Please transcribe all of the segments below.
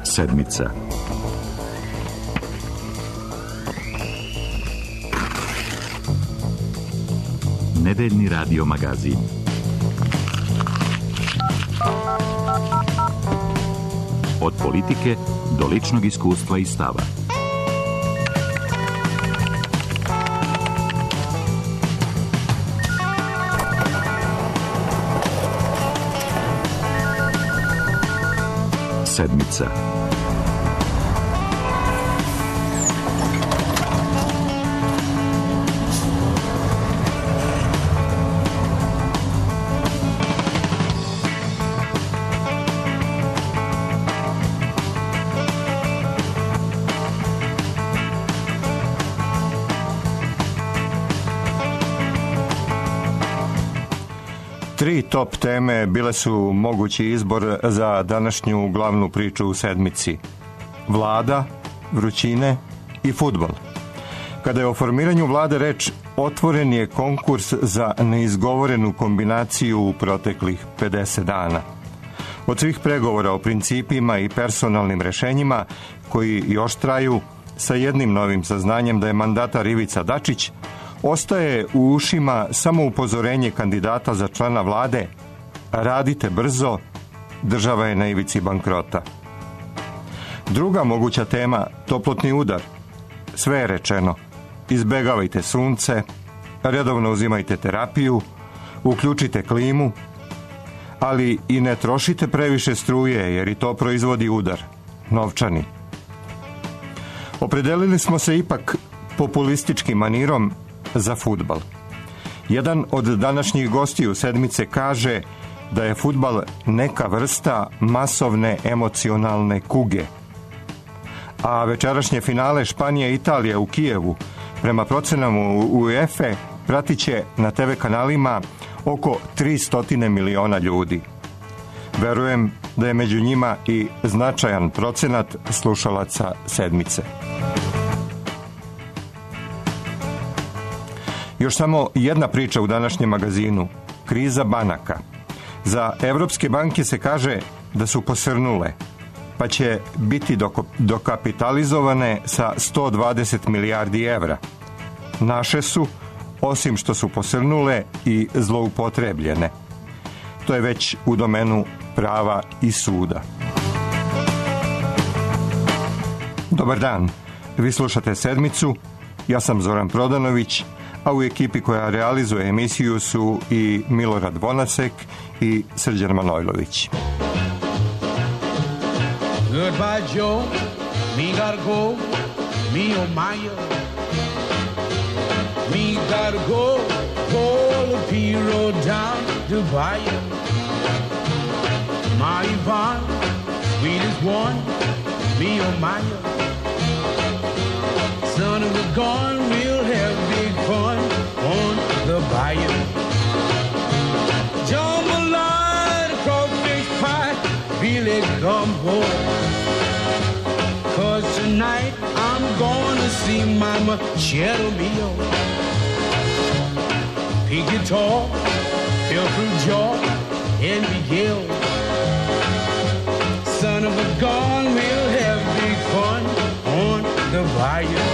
Sedmica. Nedeljni radio magazin. Od politike do ličnog iskustva i stava. Sedmica. Tri top teme bile su mogući izbor za današnju glavnu priču u sedmici. Vlada, vrućine i fudbal. Kada je o formiranju vlade reč, otvoren je konkurs za neizgovorenu kombinaciju u proteklih 50 dana. Od svih pregovora o principima i personalnim rešenjima, koji još traju, sa jednim novim saznanjem da je mandatar Ivica Dačić, ostaje u ušima samo upozorenje kandidata za člana vlade: radite brzo, država je na ivici bankrota. Druga moguća tema, toplotni udar. Sve je rečeno. Izbegavajte sunce, redovno uzimajte terapiju, uključite klimu, ali i ne trošite previše struje, jer i to proizvodi udar, novčani. Opredelili smo se ipak populističkim manirom za fudbal. Jedan od današnjih gostiju sedmice kaže da je fudbal neka vrsta masovne emocionalne kuge. A večerašnje finale Španija-Italija u Kijevu, prema procenama UEFA, pratit će na TV kanalima oko 300 miliona ljudi. Verujem da je među njima i značajan procenat slušalaca sedmice. Još samo jedna priča u današnjem magazinu. Kriza banaka. Za evropske banke se kaže da su posrnule, pa će biti dokapitalizovane sa 120 milijardi evra. Naše su, osim što su posrnule, i zloupotrebljene. To je već u domenu prava i suda. Dobar dan, vi slušate sedmicu, ja sam Zoran Prodanović, a u ekipi koja realizuje emisiju su i Milorad Vonasek i Srđan Manojlović. Goodbye Joe, me gotta go, me oh my, me gotta go, pull the P-road down to Bayou. My Yvonne, sweetest one, me oh my, son of a gun, we'll have big fun on the bayou. Jambalaya, crawfish pie, really gumbo. 'Cause tonight I'm gonna see my machete meal. Pig guitar, fell through jaw, and Miguel. Son of a gun, we'll have big fun on the bayou.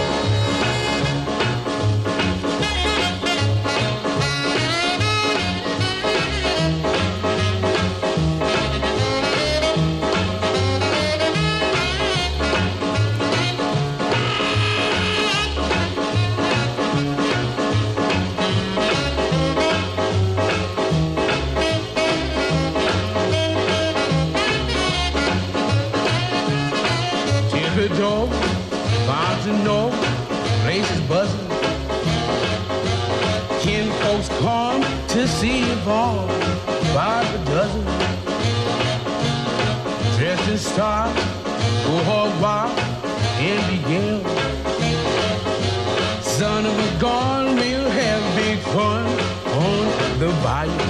Dog, bound to know, place is buzzing. Kin folks come to see you fall by the dozen. Dressed in style, go hog wild and begin. Son of a gun, we'll have big fun on the bayou.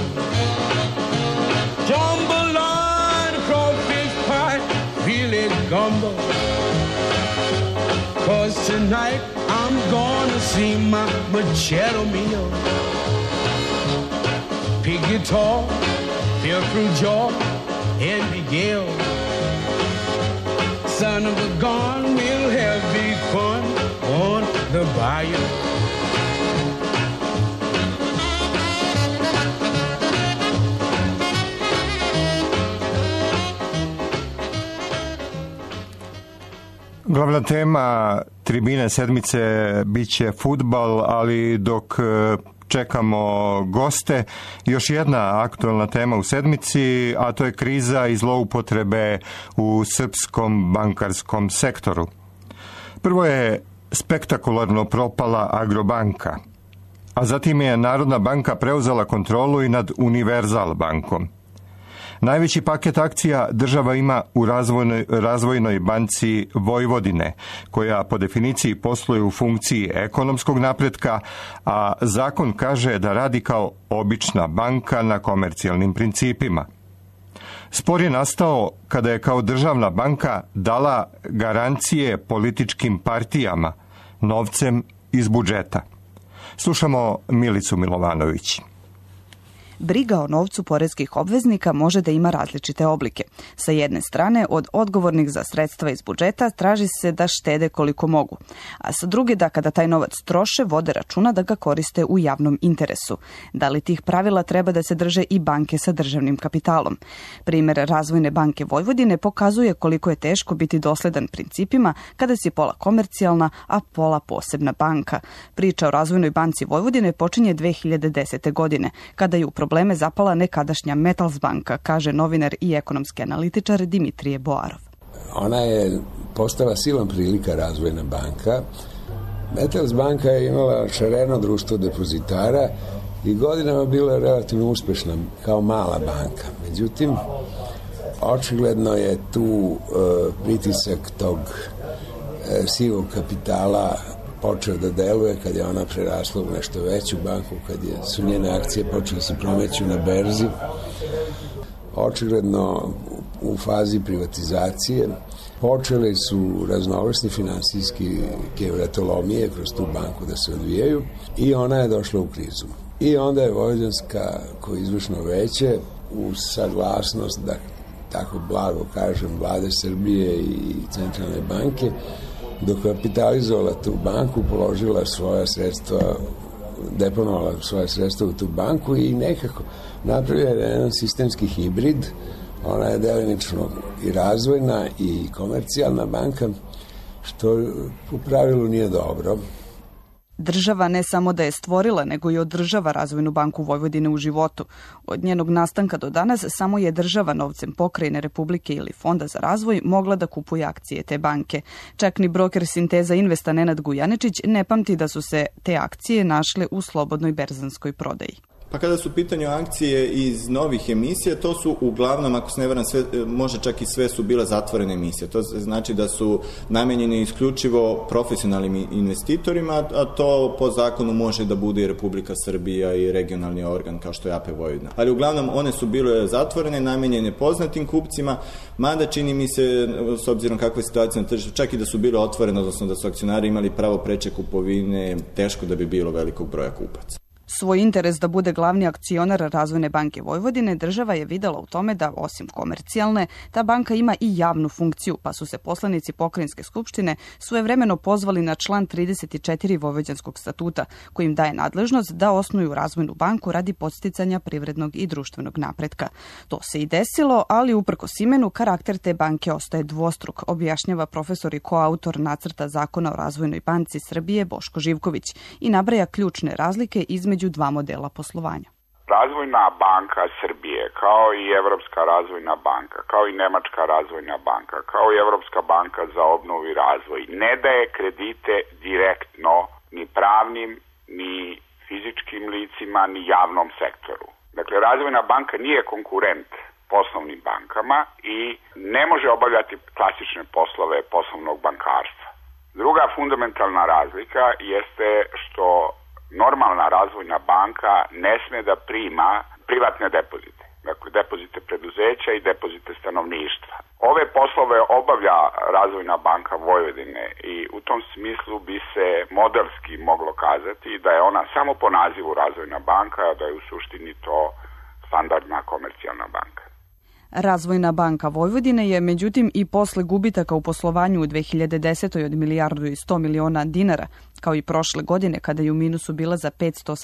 Jambalaya, crawfish pie, really gumbo. 'Cause tonight I'm gonna see my machete meal. Pig guitar, fell through jaw, and Miguel. son of a gun, we'll have big fun on the bayou. Glavna tema tribine sedmice biće fudbal, ali dok čekamo goste, još jedna aktualna tema u sedmici, a to je kriza i zloupotrebe u srpskom bankarskom sektoru. Prvo je spektakularno propala Agrobanka, a zatim je Narodna banka preuzela kontrolu i nad Univerzal bankom. Najveći paket akcija država ima u razvojnoj banci Vojvodine, koja po definiciji posluje u funkciji ekonomskog napretka, a zakon kaže da radi kao obična banka na komercijalnim principima. Spor je nastao kada je kao državna banka dala garancije političkim partijama novcem iz budžeta. Slušamo Milicu Milovanović. Briga o novcu poreskih obveznika može da ima različite oblike. Sa jedne strane, od odgovornih za sredstva iz budžeta traži se da štede koliko mogu, a sa druge da kada taj novac troše, vode računa da ga koriste u javnom interesu. Da li tih pravila treba da se drže i banke sa državnim kapitalom? Primer Razvojne banke Vojvodine pokazuje koliko je teško biti dosledan principima kada si pola komercijalna, a pola posebna banka. Priča o Razvojnoj banci Vojvodine počinje 2010. godine, kada je u probleme zapala nekadašnja Metals banka, kaže novinar i ekonomski analitičar Dimitrije Boarov. Ona je postala silom prilika Razvojna banka. Metals banka je imala šareno društvo depozitara i godinama bila relativno uspešna kao mala banka. Međutim, očigledno je tu pritisak tog sivog kapitala počeo da deluje kad je ona prerasla u nešto veću banku, kad su njene akcije počele se promeću na berzi. Očigledno u fazi privatizacije počele su raznovrsni finansijske vratolomije kroz tu banku da se odvijaju i ona je došla u krizu. I onda je Vojvođanska kao izvršno veće uz saglasnost, da tako blago kažem, Vlade Srbije i Centralne banke dokapitalizovala tu banku, položila svoja sredstva, deponovala svoja sredstva u tu banku i nekako napravila jedan sistemski hibrid. Ona je delimično i razvojna i komercijalna banka, što u pravilu nije dobro. Država ne samo da je stvorila, nego i održava Razvojnu banku Vojvodine u životu. Od njenog nastanka do danas samo je država novcem pokrajine, Republike ili Fonda za razvoj mogla da kupuje akcije te banke. Čak ni broker Sinteza Investa Nenad Gujanečić ne pamti da su se te akcije našle u slobodnoj berzanskoj prodaji. Pa kada su u pitanju akcije iz novih emisija, to su uglavnom, ako se ne varam, može čak i sve su bile zatvorene emisije. To znači da su namenjene isključivo profesionalnim investitorima, a to po zakonu može da bude i Republika Srbija i regionalni organ kao što je AP Vojvodina. Ali uglavnom one su bile zatvorene, namenjene poznatim kupcima, mada čini mi se, s obzirom kakva je situacija na tržištu, čak i da su bile otvorene, odnosno da su akcionari imali pravo preče kupovine, teško da bi bilo velikog broja kupaca. Svoj interes da bude glavni akcionar Razvojne banke Vojvodine država je videla u tome da, osim komercijalne, ta banka ima i javnu funkciju, pa su se poslanici Pokrajinske skupštine svojevremeno pozvali na član 34 Vojvođanskog statuta, kojim daje nadležnost da osnuju Razvojnu banku radi podsticanja privrednog i društvenog napretka. To se i desilo, ali uprkos imenu, karakter te banke ostaje dvostruk, objašnjava profesor i koautor nacrta zakona o Razvojnoj banci Srbije Boško Živković i nabraja ključne razlike između dva modela poslovanja. Razvojna banka Srbije, kao i Evropska razvojna banka, kao i Nemačka razvojna banka, kao i Evropska banka za obnovu i razvoj, ne daje kredite direktno ni pravnim, ni fizičkim licima, ni javnom sektoru. Dakle, Razvojna banka nije konkurent poslovnim bankama i ne može obavljati klasične poslove poslovnog bankarstva. Druga fundamentalna razlika jeste što normalna razvojna banka ne sme da prima privatne depozite, dakle depozite preduzeća i depozite stanovništva. Ove poslove obavlja Razvojna banka Vojvodine i u tom smislu bi se modelski moglo kazati da je ona samo po nazivu Razvojna banka, a da je u suštini to standardna komercijalna banka. Razvojna banka Vojvodine je međutim i posle gubitaka u poslovanju u 2010. od 1,1 milijardu dinara, kao i prošle godine kada je u minusu bila za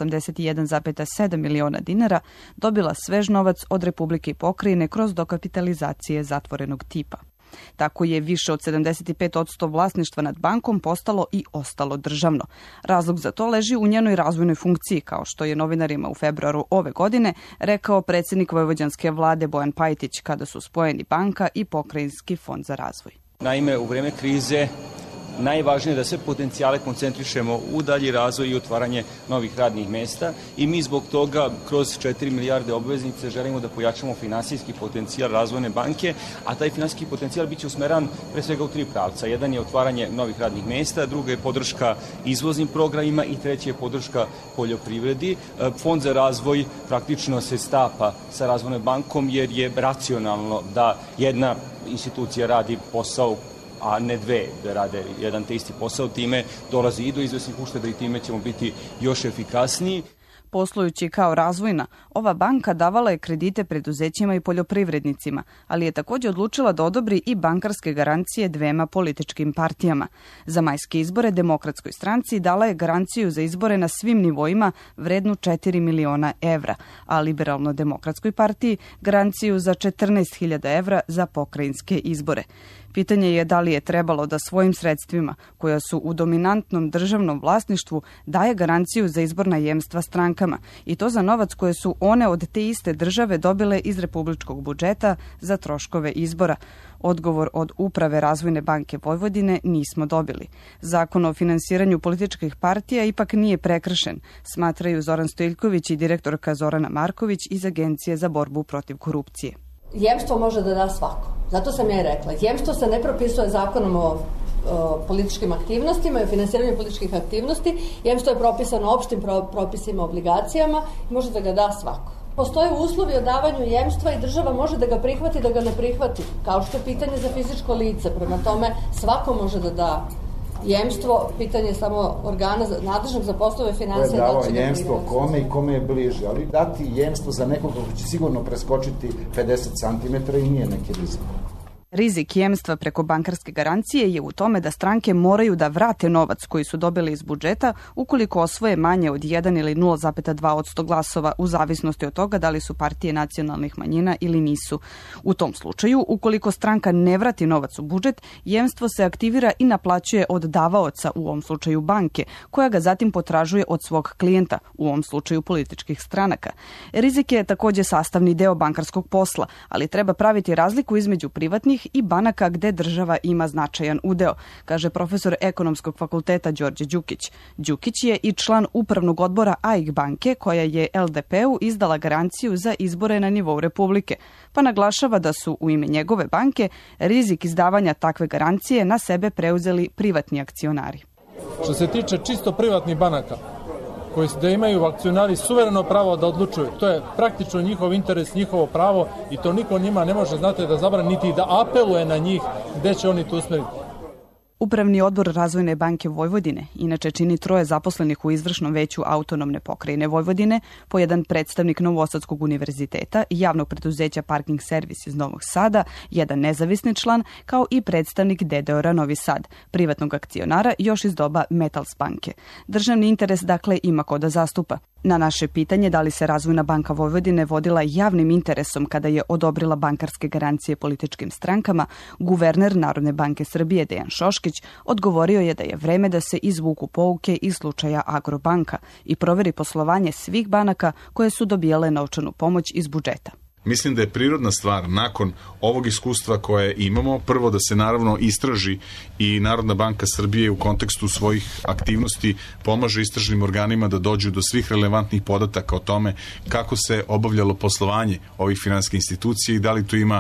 581,7 miliona dinara, dobila svež novac od Republike i pokrajine kroz dokapitalizacije zatvorenog tipa. Tako je više od 75% vlasništva nad bankom postalo i ostalo državno. Razlog za to leži u njenoj razvojnoj funkciji, kao što je novinarima u februaru ove godine rekao predsjednik vojvođanske vlade Bojan Pajtić kada su spojeni banka i pokrajinski fond za razvoj. Naime, u vrijeme krize najvažnije je da sve potencijale koncentrišemo u dalji razvoj i otvaranje novih radnih mesta i mi zbog toga kroz 4 milijarde obveznice želimo da pojačamo finansijski potencijal Razvojne banke, a taj finansijski potencijal biće usmeran pre svega u 3 pravca. Jedan je otvaranje novih radnih mesta, druga je podrška izvoznim programima i treći je podrška poljoprivredi. Fond za razvoj praktično se stapa sa Razvojnom bankom jer je racionalno da jedna institucija radi posao, a ne dve da rade jedan te isti posao, time dolazi i do izvesnih ušteda i time ćemo biti još efikasniji. Poslujući kao razvojna, ova banka davala je kredite preduzećima i poljoprivrednicima, ali je također odlučila da odobri i bankarske garancije dvema političkim partijama. Za majske izbore Demokratskoj stranci dala je garanciju za izbore na svim nivoima vrednu 4 miliona evra, a Liberalno-demokratskoj partiji garanciju za 14.000 evra za pokrajinske izbore. Pitanje je da li je trebalo da svojim sredstvima, koja su u dominantnom državnom vlasništvu, daje garanciju za izborna jemstva strankama i to za novac koje su one od te iste države dobile iz republičkog budžeta za troškove izbora. Odgovor od Uprave Razvojne banke Vojvodine nismo dobili. Zakon o finansiranju političkih partija ipak nije prekršen, smatraju Zoran Stojiljković i direktorka Zorana Marković iz Agencije za borbu protiv korupcije. Jemstvo može da da svako. Zato sam ja i rekla. Jemstvo se ne propisuje zakonom o političkim aktivnostima i o finansiranju političkih aktivnosti. Jemstvo je propisano opštim propisima, obligacijama i može da ga da svako. Postoje uslovi o davanju jemstva i država može da ga prihvati, da ga ne prihvati. Kao što je pitanje za fizičko lice. Prema tome, svako može da da jemstvo, pitanje je samo organa nadležnog za poslove financije. Ko je dao jemstvo kome i kome je bliže, ali dati jemstvo za nekoga ko će sigurno preskočiti 50 cm i nije neki rizik. Rizik jemstva preko bankarske garancije je u tome da stranke moraju da vrate novac koji su dobili iz budžeta ukoliko osvoje manje od 1 ili 0,2% glasova u zavisnosti od toga da li su partije nacionalnih manjina ili nisu. U tom slučaju, ukoliko stranka ne vrati novac u budžet, jemstvo se aktivira i naplaćuje od davaoca, u ovom slučaju banke, koja ga zatim potražuje od svog klijenta, u ovom slučaju političkih stranaka. Rizik je također sastavni deo bankarskog posla, ali treba praviti razliku između privatnih i banaka gde država ima značajan udeo, kaže profesor Ekonomskog fakulteta Đorđe Đukić. Đukić je i član upravnog odbora AIK banke, koja je LDP-u izdala garanciju za izbore na nivou Republike, pa naglašava da su u ime njegove banke rizik izdavanja takve garancije na sebe preuzeli privatni akcionari. Što se tiče čisto privatnih banaka, koji da imaju akcionari suvereno pravo da odlučuju. To je praktično njihov interes, njihovo pravo i to niko njima ne može, znate, da zabrani niti da apeluje na njih gde će oni to usmeriti. Upravni odbor Razvojne banke Vojvodine inače čini 3 zaposlenih u izvršnom veću autonomne pokrajine Vojvodine, po jedan predstavnik Novosadskog univerziteta i javnog preduzeća Parking Servis iz Novog Sada, jedan nezavisni član, kao i predstavnik DDOR-a Novi Sad, privatnog akcionara još iz doba Metals banke. Državni interes dakle ima ko da zastupa. Na naše pitanje da li se Razvojna banka Vojvodine vodila javnim interesom kada je odobrila bankarske garancije političkim strankama, guverner Narodne banke Srbije Dejan Šoškić odgovorio je da je vreme da se izvuku pouke iz slučaja Agrobanka i proveri poslovanje svih banaka koje su dobijale novčanu pomoć iz budžeta. Mislim da je prirodna stvar nakon ovog iskustva koje imamo, prvo da se naravno istraži i Narodna banka Srbije u kontekstu svojih aktivnosti pomaže istražnim organima da dođu do svih relevantnih podataka o tome kako se obavljalo poslovanje ovih finansijskih institucija i da li tu ima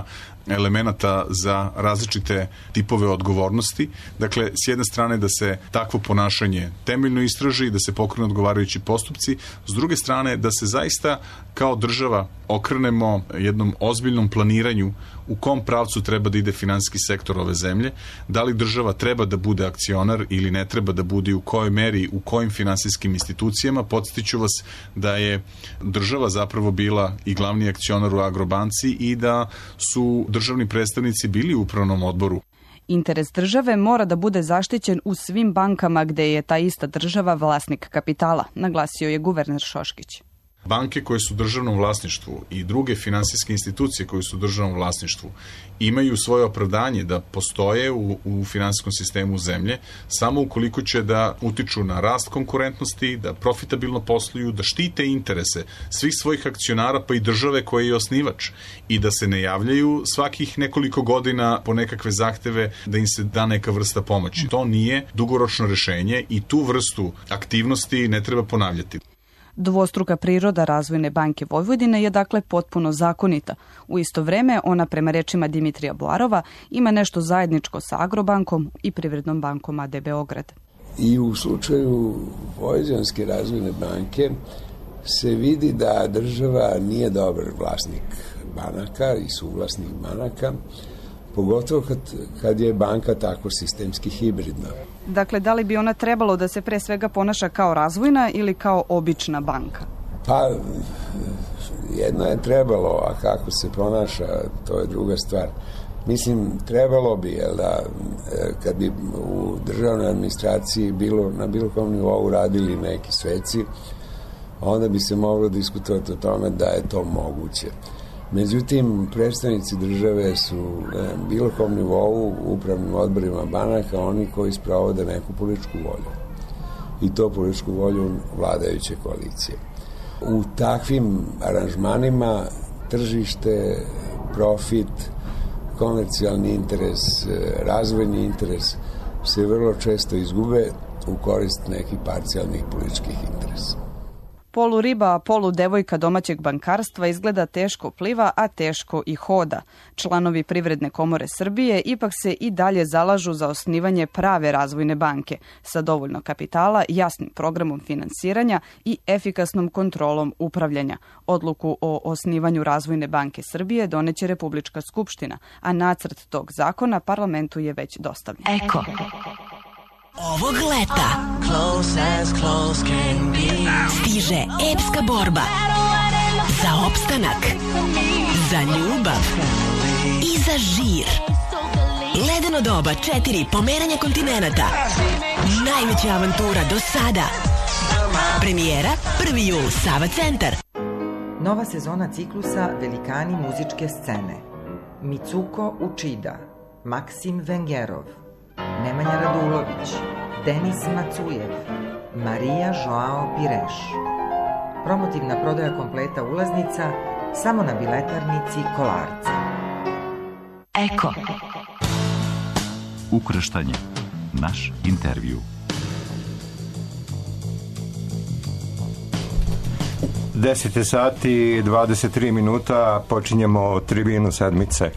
elemenata za različite tipove odgovornosti. Dakle, s jedne strane da se takvo ponašanje temeljno istraži i da se pokrenu odgovarajući postupci, s druge strane da se zaista kao država okrenemo jednom ozbiljnom planiranju u kom pravcu treba da ide finansijski sektor ove zemlje, da li država treba da bude akcionar ili ne treba da bude, u kojoj meri, u kojim finansijskim institucijama. Podsjetiću vas da je država zapravo bila i glavni akcionar u Agrobanci i da su državni predstavnici bili u upravnom odboru. Interes države mora da bude zaštićen u svim bankama gde je ta ista država vlasnik kapitala, naglasio je guverner Šoškić. Banke koje su u državnom vlasništvu i druge finansijske institucije koje su u državnom vlasništvu imaju svoje opravdanje da postoje u finansijskom sistemu zemlje samo ukoliko će da utiču na rast konkurentnosti, da profitabilno posluju, da štite interese svih svojih akcionara pa i države koja je osnivač i da se ne javljaju svakih nekoliko godina po nekakve zahteve da im se da neka vrsta pomoći. To nije dugoročno rešenje i tu vrstu aktivnosti ne treba ponavljati. Dvostruka priroda Razvojne banke Vojvodine je dakle potpuno zakonita. U isto vreme ona, prema rečima Dimitrija Blarova, ima nešto zajedničko sa Agrobankom i Privrednom bankom AD Beograd. I u slučaju Vojvođanske razvojne banke se vidi da država nije dobar vlasnik banaka i suvlasnik banaka, pogotovo kad je banka tako sistemski hibridna. Dakle, da li bi ona trebalo da se pre svega ponaša kao razvojna ili kao obična banka? Pa, jedno je trebalo, a kako se ponaša, to je druga stvar. Mislim, trebalo bi, da kad bi u državnoj administraciji na bilo kom nivou radili neki sveci, onda bi se moglo diskutovati o tome da je to moguće. Međutim, predstavnici države su na bilo kom nivou u upravnim odborima banaka oni koji sprovode neku političku volju. I to političku volju vladajuće koalicije. U takvim aranžmanima tržište, profit, komercijalni interes, razvojni interes se vrlo često izgube u korist nekih parcijalnih političkih interesa. Polu riba, polu devojka domaćeg bankarstva izgleda teško pliva, a teško i hoda. Članovi Privredne komore Srbije ipak se i dalje zalažu za osnivanje prave razvojne banke sa dovoljno kapitala, jasnim programom finansiranja i efikasnom kontrolom upravljanja. Odluku o osnivanju Razvojne banke Srbije doneće Republička skupština, a nacrt tog zakona parlamentu je već dostavljen. Eko. Ovog leta stiže epska borba za opstanak, za ljubav i za žir. Ledeno doba 4 pomeranja kontinenata. Najveća avantura do sada. Premijera 1. jul, Sava centar. Nova sezona ciklusa Velikani muzičke scene. Mitsuko Učida, Maksim Vengerov, Nemanja Radulović, Denis Macujev, Marija Joao Pireš. Promotivna prodaja kompleta ulaznica samo na biletarnici Kolarca. Eko. Ukrštanje. Naš intervju. 10 sati i 23 minuta počinjemo tribinu sedmice.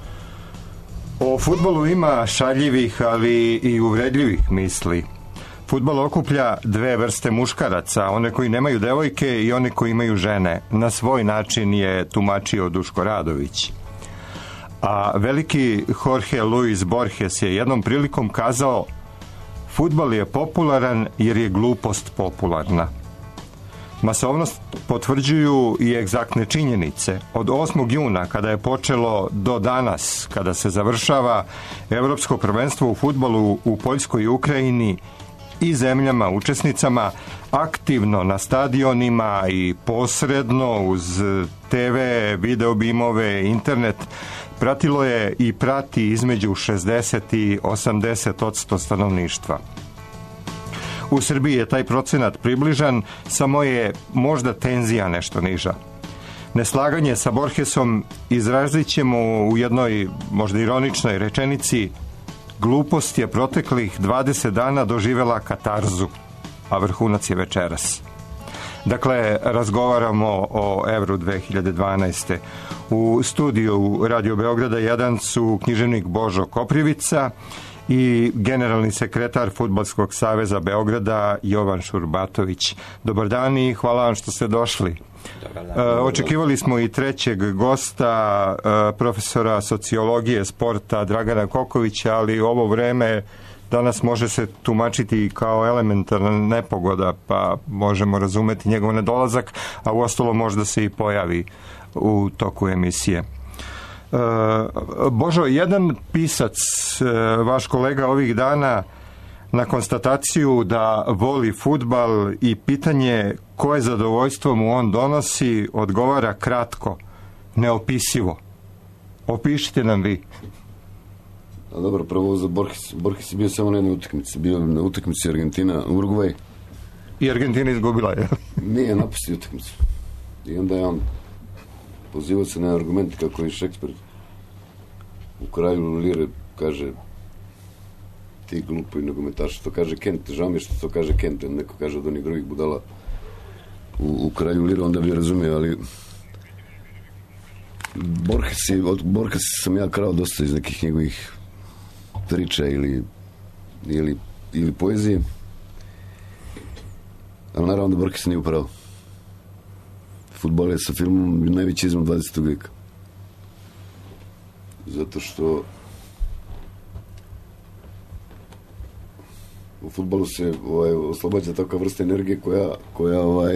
O fudbalu ima šaljivih, ali i uvredljivih misli. Fudbal okuplja dve vrste muškaraca, one koji nemaju devojke i one koji imaju žene. Na svoj način je tumačio Duško Radović. A veliki Jorge Luis Borges je jednom prilikom kazao: fudbal je popularan jer je glupost popularna. Masovnost potvrđuju i egzaktne činjenice. Od 8. juna, kada je počelo, do danas, kada se završava Evropsko prvenstvo u fudbalu u Poljskoj i Ukrajini i zemljama učesnicama, aktivno na stadionima i posredno uz TV, video bimove, internet, pratilo je i prati između 60 i 80% stanovništva. U Srbiji je taj procenat približan, samo je možda tenzija nešto niža. Neslaganje sa Borgesom izrazit ćemo u jednoj možda ironičnoj rečenici: glupost je proteklih 20 dana doživela katarzu, a vrhunac je večeras. Dakle, razgovaramo o Evru 2012. U studiju Radio Beograda 1 su književnik Božo Koprivica i generalni sekretar Fudbalskog saveza Beograda Jovan Šurbatović. Dobar dan i hvala vam što ste došli. Očekivali smo i trećeg gosta, profesora sociologije sporta Dragana Kokovića, ali ovo vreme danas može se tumačiti kao elementarna nepogoda, pa možemo razumeti njegov nedolazak, a uostalo možda se i pojavi u toku emisije. Božo, jedan pisac, vaš kolega ovih dana, na konstataciju da voli fudbal i pitanje koje zadovoljstvo mu on donosi, odgovara kratko, neopisivo. Opišite nam vi. A dobro, prvo za Borges je bio samo na jednoj utakmici. Bio na utakmici Argentina-Urugvaj. I Argentina izgubila, je? Nije napustio utakmicu. I onda je on pozivao se na argument kako je Šekspir u Kralju Lire kaže ti glupi nogometaši, to kaže Kent. Žao mi je što to kaže Kent, neko kaže od onih drugih budala u Kralju Lire, onda bi razumio, ali Borges sam ja krao dosta iz nekih njegovih priča ili poezije, ali naravno da Borges nije upravo. Fudbal je sa filmom najveći izum 20. vijeka. Zato što u fudbalu se oslobađa takva vrsta energije koja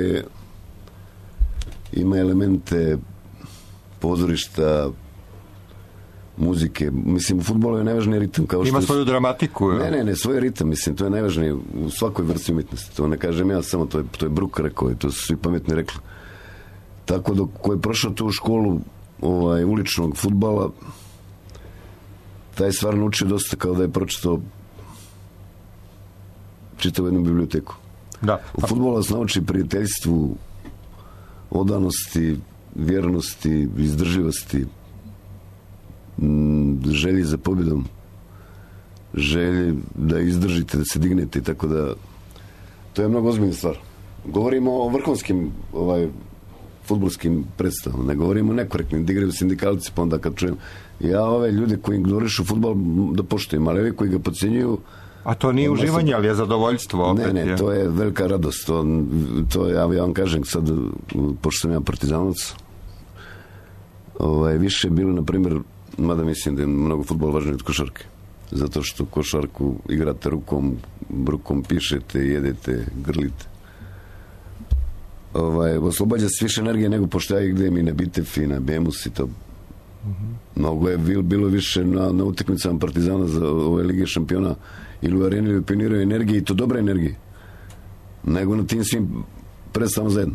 ima elemente pozorišta, muzike. Mislim, u fudbalu je najvažniji ritam. Ima svoju dramatiku. Ne, svoj ritam, mislim, to je najvažnije u svakoj vrsti umjetnosti. To ne kažem ja, samo to je Brook rekao i to su svi pametni rekli. Tako da ko je prošao tu školu uličnog fudbala, taj stvar naučio dosta kao da je pročitao čitavu jednu biblioteku. Da. U fudbalu vas nauči prijateljstvu, odanosti, vjernosti, izdrživosti, želji za pobjedom, želji da izdržite, da se dignete i tako da to je mnogo ozbiljna stvar. Govorimo o vrhunskim fudbalskim predstavama, ne govorimo o nekorektnim, da igraju sindikalci, pa onda kad čujem ja ove ljude koji ignorišu fudbal da poštujem, ali ovi koji ga podcenjuju. A to nije uživanje, ali je zadovoljstvo opet. Ne, to je velika radost. To ja vam kažem sad, pošto sam ja partizanovac, više je bilo, na primjer, mada mislim da je mnogo fudbal važniji od košarke. Zato što košarku igrate rukom pišete, jedete, grlite. Oslobađa se više energije nego pošto ja idem i na Bitev i na Bemus i to. Mnogo je bilo više na utakmicama Partizana za ove Lige šampiona ili u areni ili pioniraju energije i to dobre energije nego na tim svim predstavama zajedno.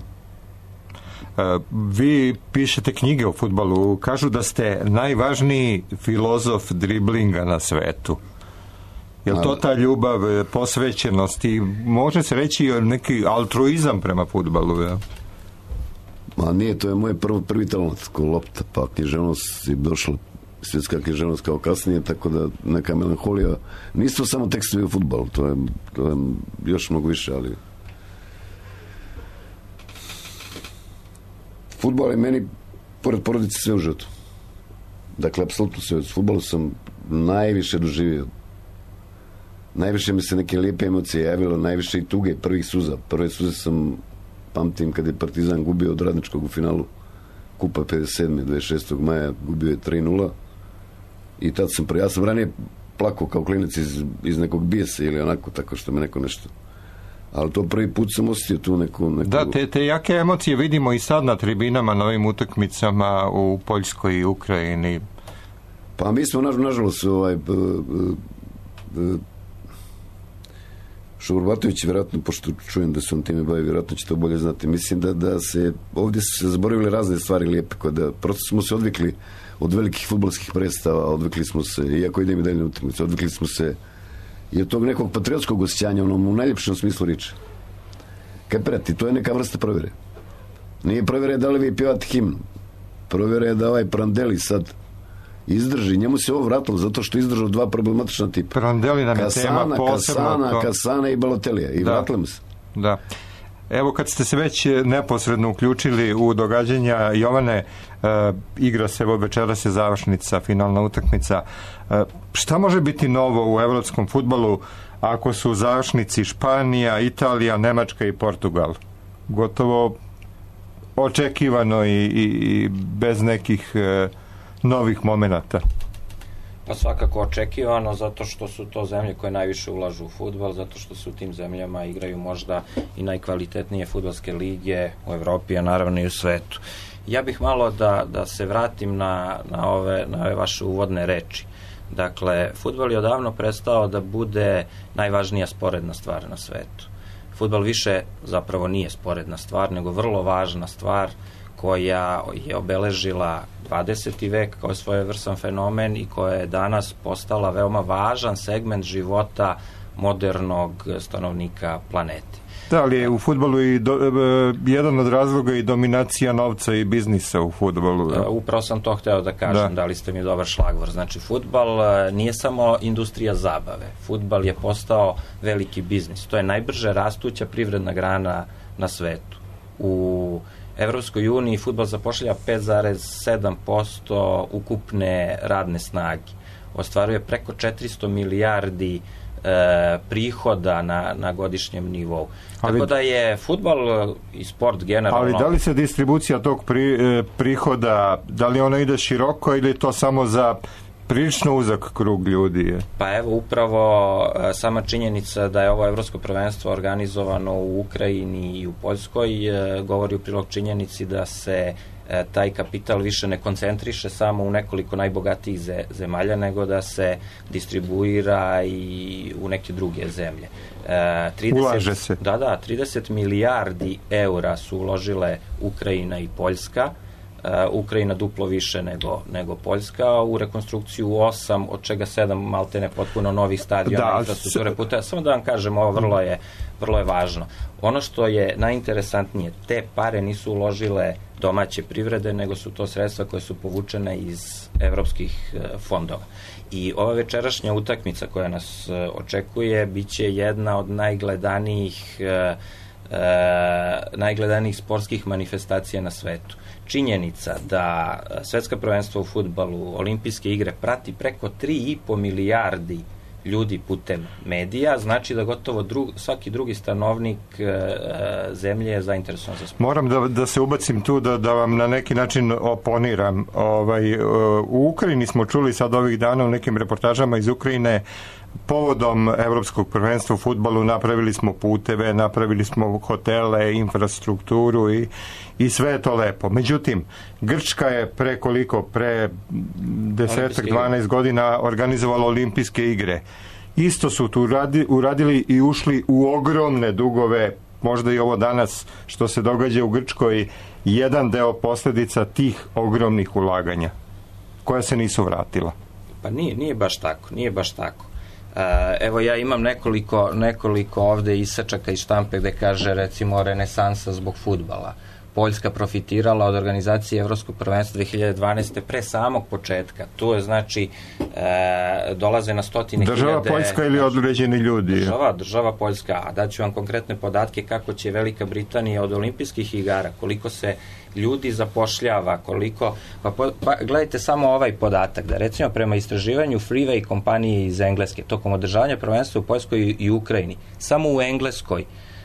Vi pišete knjige o fudbalu, kažu da ste najvažniji filozof driblinga na svetu. Je li to ta ljubav, posvećenost i može se reći neki altruizam prema fudbalu? Ja? Ma nije, to je moj prvi talent, ko lopta, pa književnost je došla, svjetska književnost kao kasnije, tako da neka melanholija, nisu to samo tekstovi o fudbalu, to je još mnogo više, ali fudbal je meni, pored porodice, sve u životu. Dakle, apsolutno sve. S fudbalom sam najviše doživio. Najviše mi se neke lijepe emocije javilo, najviše i tuge, prvih suza. Prve suze sam, pamtim, kad je Partizan gubio od Radničkog u finalu Kupa 57. 26. maja, gubio je 3-0. I tad ja sam ranije plakao kao klinac iz nekog bijesa ili onako, tako što me neko nešto. Ali to prvi put sam osjetio tu neku... Da, te jake emocije vidimo i sad na tribinama, na ovim utakmicama u Poljskoj i Ukrajini. Pa mi smo, nažalost, Šurbatović, vjerojatno, pošto čujem da se on time bavi, vjerojatno će to bolje znati. Mislim da se, ovdje su se zaboravili razne stvari lijepe, da prosto smo se odvikli od velikih fudbalskih predstava, odvikli smo se, iako idem i dalje na utakmicu, odvikli smo se i od tog nekog patriotskog osjećanja, onom u najljepšem smislu riječi. Kaj prati, to je neka vrsta provjere. Nije provjere da li vi pjevate himnu. Provjere je da ovaj Prandelli sad izdrži, njemu se ovo vratilo zato što je izdržao dva problematična tipa. Prandelli nam je tema posebno. Kasana i Balotelija. I vratilo mu se. Da. Evo kad ste se već neposredno uključili u događanja, Jovane, igra se večeras je završnica, finalna utakmica. Šta može biti novo u evropskom fudbalu ako su u završnici Španija, Italija, Nemačka i Portugal? Gotovo očekivano i bez nekih novih momenata. Pa svakako očekivano, zato što su to zemlje koje najviše ulažu u fudbal, zato što su u tim zemljama igraju možda i najkvalitetnije fudbalske lige u Evropi, a naravno i u svetu. Ja bih malo da se vratim na ove vaše uvodne reči. Dakle, fudbal je odavno prestao da bude najvažnija sporedna stvar na svetu. Fudbal više zapravo nije sporedna stvar, nego vrlo važna stvar koja je obeležila 20. vek kao svojevrstan fenomen i koja je danas postala veoma važan segment života modernog stanovnika planete. Da, ali je u fudbalu i jedan od razloga i dominacija novca i biznisa u fudbalu. Upravo sam to hteo da kažem, dali ste mi dobar šlagvor. Znači, fudbal nije samo industrija zabave. Fudbal je postao veliki biznis. To je najbrže rastuća privredna grana na svetu. U Evropskoj uniji fudbal zapošljava 5,7% ukupne radne snage. Ostvaruje preko 400 milijardi prihoda na godišnjem nivou. Tako da je fudbal i sport generalno... Ali da li se distribucija tog prihoda, da li ona ide široko ili je to samo za prilično uzak krug ljudi? Pa evo, upravo sama činjenica da je ovo evropsko prvenstvo organizovano u Ukrajini i u Poljskoj govori u prilog činjenici da se taj kapital više ne koncentriše samo u nekoliko najbogatijih zemalja, nego da se distribuira i u neke druge zemlje. Ulaže se. Da, 30 milijardi eura su uložile Ukrajina i Poljska. Ukrajina duplo više nego Poljska, u rekonstrukciju 8, od čega 7 maltene potpuno novih stadiona, infrastrukture puta. Samo da vam kažem, ovo vrlo je važno. Ono što je najinteresantnije, te pare nisu uložile domaće privrede, nego su to sredstva koje su povučene iz evropskih fondova. I ova večerašnja utakmica koja nas očekuje biće jedna od najgledanijih sportskih manifestacija na svetu. Činjenica da svetska prvenstva u fudbalu, olimpijske igre prati preko 3,5 milijardi ljudi putem medija, znači da gotovo svaki drugi stanovnik zemlje je zainteresovan za sport. Moram da se ubacim tu, da vam na neki način oponiram. U Ukrajini smo čuli sad ovih dana u nekim reportažama iz Ukrajine, povodom evropskog prvenstva u fudbalu napravili smo puteve, napravili smo hotele, infrastrukturu i sve je to lepo. Međutim, Grčka je pre 10-12 godina organizovala olimpijske igre. Isto su tu uradili i ušli u ogromne dugove, možda i ovo danas što se događa u Grčkoj, jedan deo posljedica tih ogromnih ulaganja koja se nisu vratila. Pa nije baš tako. Evo, ja imam nekoliko ovde isečaka iz štampe gde kaže, recimo, renesansa zbog fudbala. Poljska profitirala od organizacije Evropskog prvenstva 2012. pre samog početka. Tu je, znači, dolaze na stotine hiljade... Država Poljska ili određeni ljudi? Država Poljska. A daću vam konkretne podatke kako će Velika Britanija od olimpijskih igara, koliko se ljudi zapošljava, koliko... Pa gledajte samo ovaj podatak, da recimo prema istraživanju Freeway kompanije iz Engleske, tokom održavanja prvenstva u Poljskoj i Ukrajini, samo u Engleskoj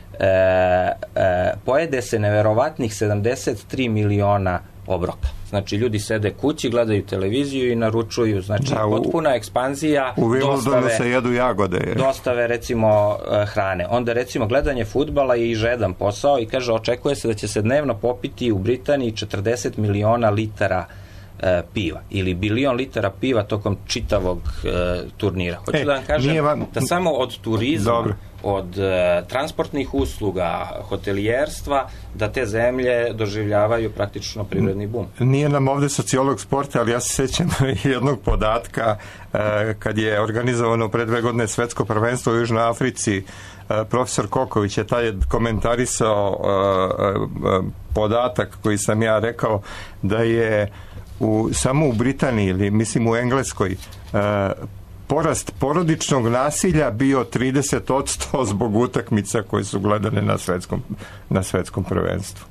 pojede se neverovatnih 73 miliona obroka. Znači, ljudi sede kući, gledaju televiziju i naručuju. Znači, potpuna ekspanzija u Wimbledonu se jedu jagode. Dostave, recimo, hrane. Onda, recimo, gledanje fudbala je i žedan posao i kaže, očekuje se da će se dnevno popiti u Britaniji 40 miliona litara piva ili bilion litara piva tokom čitavog turnira. Hoću da vam kažem da samo od turizma, od transportnih usluga, hotelijerstva, da te zemlje doživljavaju praktično privredni bum. Nije nam ovde sociolog sporta, ali ja se sećam jednog podatka kad je organizovano pre 2 godine svetsko prvenstvo u Južnoj Africi. Profesor Koković je taj komentarisao podatak koji sam ja rekao, da je samo u Britaniji ili mislim u Engleskoj porast porodičnog nasilja bio 30% zbog utakmica koje su gledane na svetskom prvenstvu.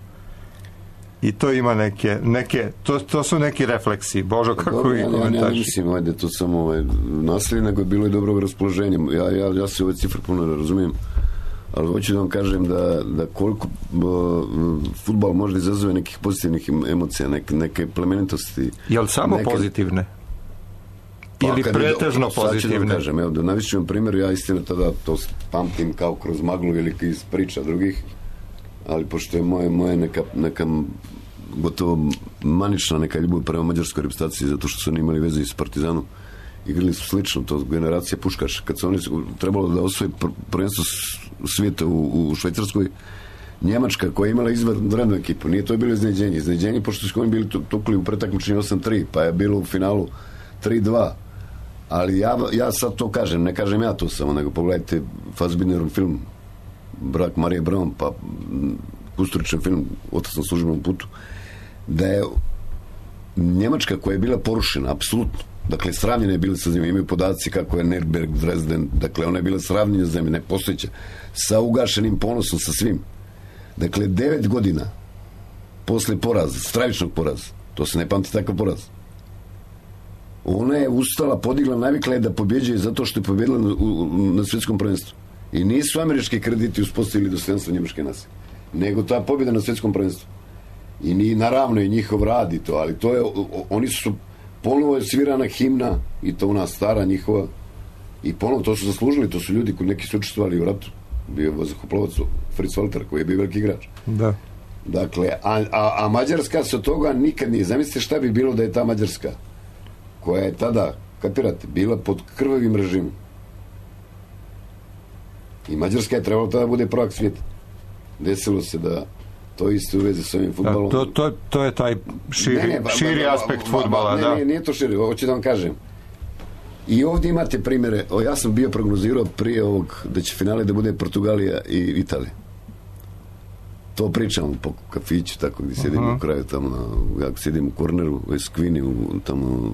I to ima to su neki refleksi. Božo, kako vi komentariš? Ja mislim da je to samo nasilje, nego je bilo i dobrog raspoloženja. Ja se ove cifre puno razumijem, ali hoću da vam kažem da koliko fudbal može da izazove nekih pozitivnih emocija, neke plemenitosti. Jel samo pozitivne? Ili pretežno pozitivne? Sad ću da vam kažem, evo, da navišću vam primjer, ja istina tada to pamtim kao kroz maglu ili iz priča drugih, ali pošto je moje neka gotovo manična neka ljubav prema mađarskoj reprezentaciji, zato što su oni imali veze s Partizanom, igrali su slično, to generacija puškaša. Kad su oni trebalo da osvoje prvenstvo svijeta u Švajcarskoj, Njemačka koja je imala izvanrednu ekipu, nije to bilo iznenađenje, pošto su oni bili tukli u pretakmičenju 8-3, pa je bilo u finalu 3-2. Ali ja sad to kažem, ne kažem ja to samo, nego pogledajte Fassbinderov film Brak Marije Braun, pa Kusturičan film Otac na službenom putu, da je Njemačka koja je bila porušena, apsolutno, dakle sravnjena je bila sa zemljom, imaju podaci kako je Nürnberg, Dresden, dakle ona je bila sravnjena zemlja, nepostojeća, sa ugašenim ponosom, sa svim. Dakle, 9 godina posle poraza, stravičnog poraza, to se ne pamti takav poraz, ona je ustala, podigla, navikla je da pobjeđuje zato što je pobjedila na svjetskom prvenstvu. I nisu američki krediti uspostavili dostojanstvo njemačke nacije, nego ta pobjeda na svjetskom prvenstvu. I naravno i njihov rad i to, ali to je, oni su ponovo je svirana himna i to ona stara njihova i ponovo to su zaslužili, to su ljudi koji neki su učestvovali u ratu. Bio je vazduhoplovac Fritz Walter koji je bio veliki igrač. Da. Dakle, a Mađarska se od toga nikad nije. Zamislite šta bi bilo da je ta Mađarska koja je tada, kapirate, bila pod krvavim režimom. I Mađarska je trebalo tada bude prvak svijeta. Desilo se da to isto u vezi s ovim fudbalom. To je taj širi aspekt fudbala, da. Nije to širi, hoću da vam kažem. I ovdje imate primjere, ja sam bio prognozirao prije ovog da će finale da bude Portugalija i Italija. To pričam po kafiću, tako gdje sjedim u kraju, tamo ja sjedim u korneru, u Eskvini, tamo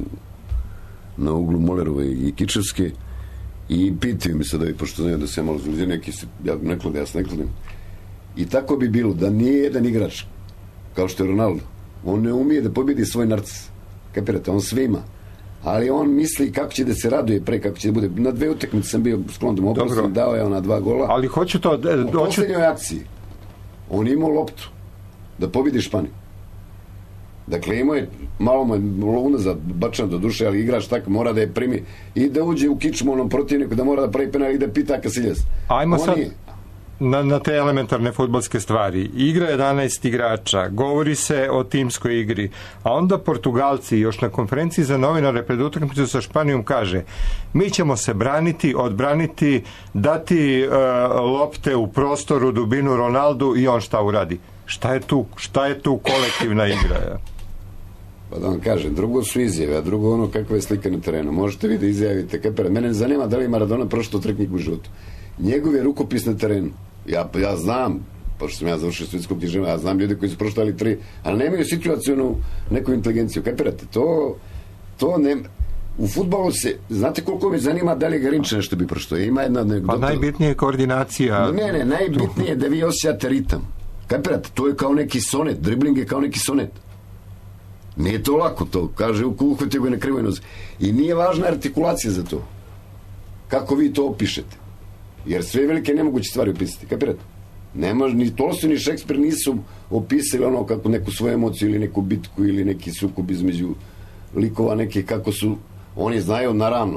na uglu Molerove i Kičevske, i pitaju mi sada, pošto znaju da se ja malo zluzio, ja ne kladim. I tako bi bilo da nije jedan igrač kao što je Ronaldo, on ne umije da pobjedi svoj narcis, kapirate, on sve ima, ali on misli kako će da se raduje pre, kako će da bude. Na 2 utakmice sam bio sklon da mu oprostim, dao je ona 2 gola, ali hoću to u posljednjoj akciji on imao loptu da pobjedi Španiju. Dakle, imao je malo unazad bačan do duše, ali igrač tako mora da je primi i da uđe u kičmu onom protivniku, da mora da pravi penal i da pita Casillas. Ajmo sad na te elementarne fudbalske stvari. Igra 11 igrača, govori se o timskoj igri, a onda Portugalci još na konferenciji za novinare pred utakmicu sa Španijom kaže: mi ćemo se braniti, odbraniti, dati lopte u prostoru, dubinu Ronaldu, i on šta uradi? Šta je tu kolektivna igra? Pa da vam kažem, drugo su izjave, a drugo ono kakva je slika na terenu. Možete vi da izjavite, mene ne zanima da li Maradona prošlo trknik u životu. Njegov je rukopis na terenu. Ja znam, pošto sam ja završio svjetsko književnost, ja znam ljudi koji su proštali 3, ali nemaju situacionu neku inteligenciju. Kapirate, to ne... U fudbalu se, znate koliko me zanima da li Garinča nešto bi prošlo. Ima jedna anegdota. Pa najbitnije je koordinacija. Ne, najbitnije je da vi osjećate ritam. Kapirate, to je kao neki sonet, dribling je kao neki sonet. Nije to lako to, kaže, uhvatio ga na krivoj nozi. I nije važna artikulacija za to. Kako vi to opišete? Jer sve velike nemoguće stvari opisati, kapirate? Ni Tolstoj ni Šekspir nisu opisali ono kako neku svoju emociju ili neku bitku ili neki sukob između likova neki, kako su, oni znaju naravno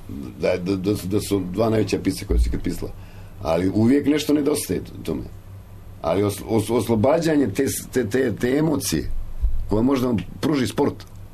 da su 2 najveća pisa koja su ikad pisala, ali uvijek nešto nedostaje tome. Ali oslobađanje te emocije koja možda vam pruži sport,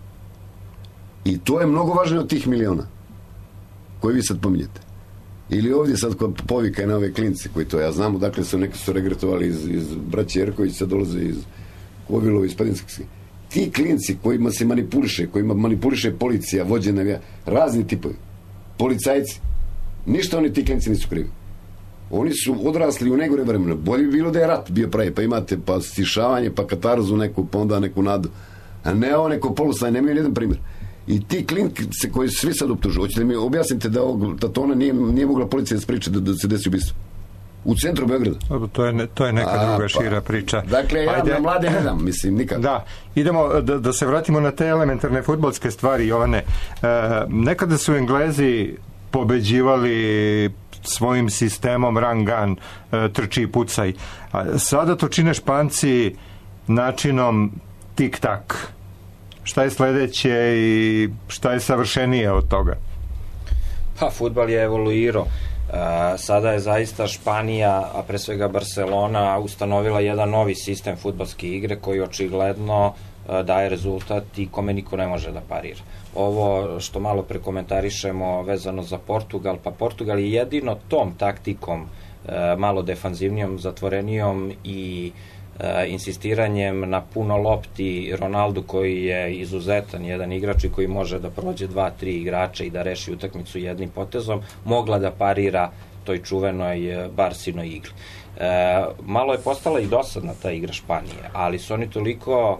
i to je mnogo važnije od tih miliona koje vi sad pominjete. Ili ovdje sad kod povika na ove klinci koji to, ja znam odakle su, neki su regretovali iz braće Jerković, sad dolaze iz Kovilova, iz Padinskih. Ti klinci kojima se manipuliše, kojima manipuliše policija, vođena, razni tipovi, policajci, ništa oni ti klinci nisu krivi. Oni su odrasli u negore vremena. Bolje bi bilo da je rat bio pravi, pa imate pa stišavanje, pa katarzu neku, pa onda neku nadu. A ne ovo neko polusanje, nemaju nijedan primjer. I ti klinci koji svi sad optužuju, hoćete mi objasnite da ovog Tatona nije mogla policija da spriče da se desi ubistvo? U centru Beograda. To je neka druga šira priča. Dakle, ja na mlade ne dam, mislim, nikad. Da, idemo da se vratimo na te elementarne fudbalske stvari, Jovane. Nekada su Englezi pobeđivali svojim sistemom run gun, trči i pucaj. Sada to čine Španci načinom tik-tak. Šta je sledeće i šta je savršenije od toga? Pa, fudbal je evoluirao. Sada je zaista Španija, a pre svega Barcelona, ustanovila jedan novi sistem fudbalske igre koji očigledno daje rezultat i kome niko ne može da parira. Ovo što malo prekomentarišemo vezano za Portugal, pa Portugal je jedino tom taktikom, malo defanzivnijom, zatvorenijom i insistiranjem na puno lopti Ronaldu, koji je izuzetan jedan igrač i koji može da prođe 2-3 igrača i da reši utakmicu jednim potezom, mogla da parira toj čuvenoj Barsinoj igri. Malo je postala i dosadna ta igra Španije, ali su oni toliko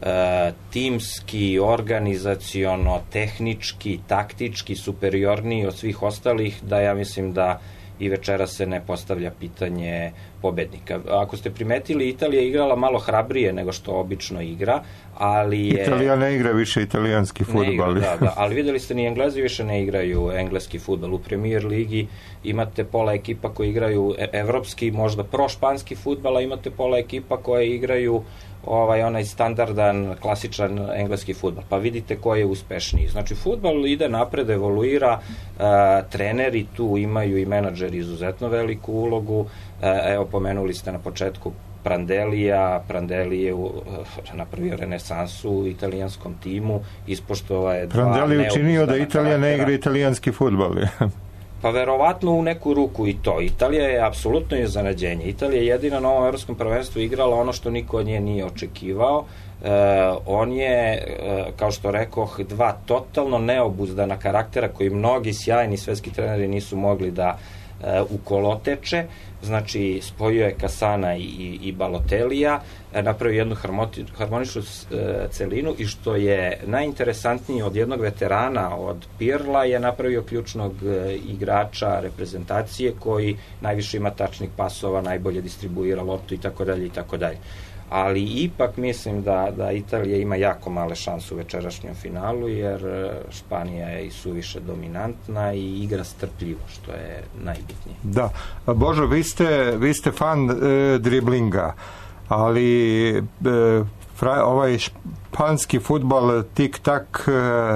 timski, organizaciono, tehnički, taktički superiorniji od svih ostalih da ja mislim da i večera se ne postavlja pitanje pobednika. Ako ste primetili, Italija je igrala malo hrabrije nego što obično igra, ali je... Italija ne igra više italijanski fudbal. Da, ali videli ste, ni Englezi više ne igraju engleski fudbal. U Premier ligi imate pola ekipa koji igraju evropski, možda pro-španski fudbal, a imate pola ekipa koje igraju onaj standardan, klasičan engleski fudbal. Pa vidite ko je uspešniji. Znači, fudbal ide napred, evoluira, treneri tu imaju i menadžeri izuzetno veliku ulogu. Evo, pomenuli ste na početku Prandelija je napravio renesansu u italijanskom timu, ispoštova je Prandelli učinio da Italija ne igra italijanski fudbal. Pa verovatno u neku ruku i to. Italija je apsolutno iznenađenje. Italija je jedina na ovom evropskom prvenstvu igrala ono što niko od nje nije očekivao. On je, kao što rekoh, dva totalno neobuzdana karaktera koji mnogi sjajni svetski treneri nisu mogli da ukoloteče. Znači, spojio je Kasana i Balotelija, napravio jednu harmoničnu celinu i što je najinteresantnije, od jednog veterana, od Pirla, je napravio ključnog igrača reprezentacije koji najviše ima tačnih pasova, najbolje distribuira loptu i tako dalje. Ali ipak mislim da Italija ima jako male šanse u večerašnjem finalu, jer Španija je i suviše dominantna i igra strpljivo, što je najbitnije. Da. Božo, vi ste fan driblinga, ali ovaj španski fudbal tik-tak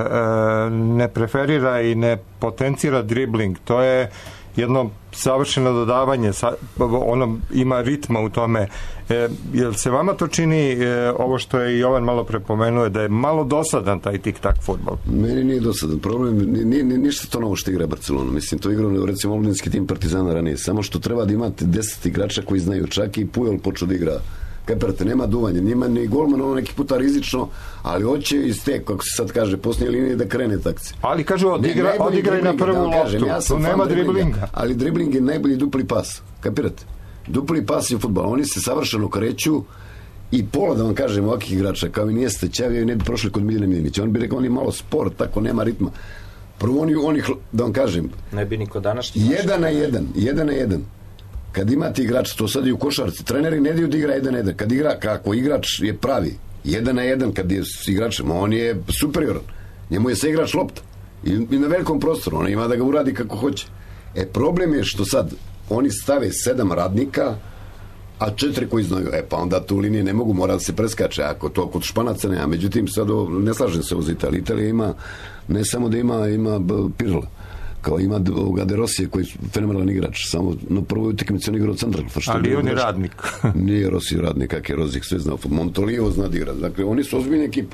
ne preferira i ne potencira dribling. To je jedno savršeno dodavanje, ono ima ritma u tome. Jel se vama to čini, ovo što je i Jovan malo prepomenuo, da je malo dosadan taj tik-tak fudbal? Meni nije dosadan. Problem, ništa to novo što igra Barcelona. Mislim, to igra, recimo, omladinski tim Partizana ranije. Samo što treba da imate 10 igrača koji znaju, čak i Pujol počeo da igra. Kaperate, nema duvanja, nima ni golman, ono neki puta rizično, ali hoće iz te, kako se sad kaže, posljednje linije da krene takci. Ali kažu, odigraj na prvu loptu, tu nema driblinga. Ali dribling je najbolji dupli pas, kapirate? Dupli pas je fudbal, oni se savršeno kreću i pola, da vam kažem, ovakih igrača, kao i Iniesta, Xavi, ne bi prošli kod Miljana Miljanića. On bi rekao, on je malo sport, tako nema ritma. Prvo oni, da vam kažem, ne bi niko današnji 1 na 1. Kad imate igrač, to sad i u košarci, treneri ne daju da igra 1 na 1. Kad igra, kako igrač je pravi 1 na 1, kad je s igračem, on je superioran. Njemu je se igrač lopta. I na velikom prostoru, on ima da ga uradi kako hoće. Problem je što sad oni stave 7 radnika, a 4 koji znaju. Pa onda tu linije ne mogu, mora da se preskače. Ako to kod Španaca nema. Međutim, sad ne slažem se ovo za Italiju. Italija ima, ne samo da ima Pirla, kao ima ovoga De Rosije koji je fenomenalan igrač, samo na prvoj utakmici on igrao central. Ali on je radnik. Nije Rosije radnik, kak je Rozik, sve znao. Montolivo zna da igra. Dakle, oni su ozbiljna ekipa.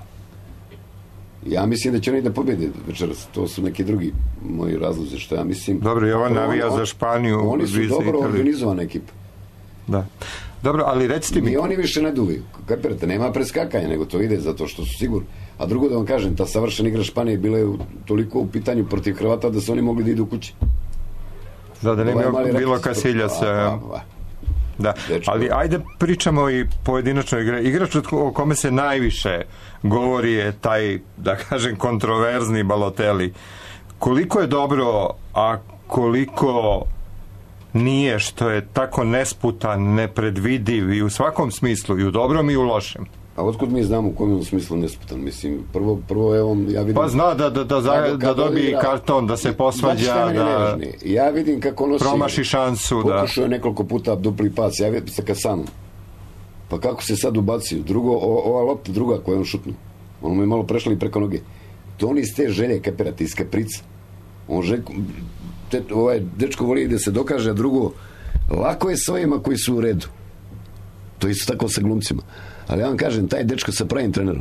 Ja mislim da će oni da pobede večeras. To su neki drugi moji razlozi što ja mislim. Dobro, Jovan navija za Španiju. Oni su dobro organizovana ekipa. Da. Dobro, ali recite mi... I oni više ne duvaju. Kapirate, nema preskakanja, nego to ide zato što su sigurni. A drugo da vam kažem, ta savršena igra Španije bila je toliko u pitanju protiv Hrvata da su oni mogli da idu kući. Da ne bi bilo Kasiljasa. Da, ali ajde pričamo i pojedinačno igrač o kome se najviše govori je taj, da kažem, kontroverzni Balotelli. Koliko je dobro, a koliko nije, što je tako nesputan, nepredvidiv i u svakom smislu, i u dobrom i u lošem. A otkud mi znamo u kojem smislu nesputan? Mislim, prvo evo, ja vidim... Pa zna da dobije karton, da se posvađa, da ja vidim kako nosi... promaši šansu, da... Pokušao je nekoliko puta dupli pas, ja vidim sa Kasanom. Pa kako se sad ubacio? Drugo, ova lopta druga koja je on šutnuo. On mu je malo prešla i preko noge. To on iz te želje kapirati, iz kaprica. On ovaj dečko voli da se dokaže, a drugo, lako je s ovima koji su u redu. To je isto tako sa glumcima. Ali ja vam kažem, taj dečko sa pravim trenerom,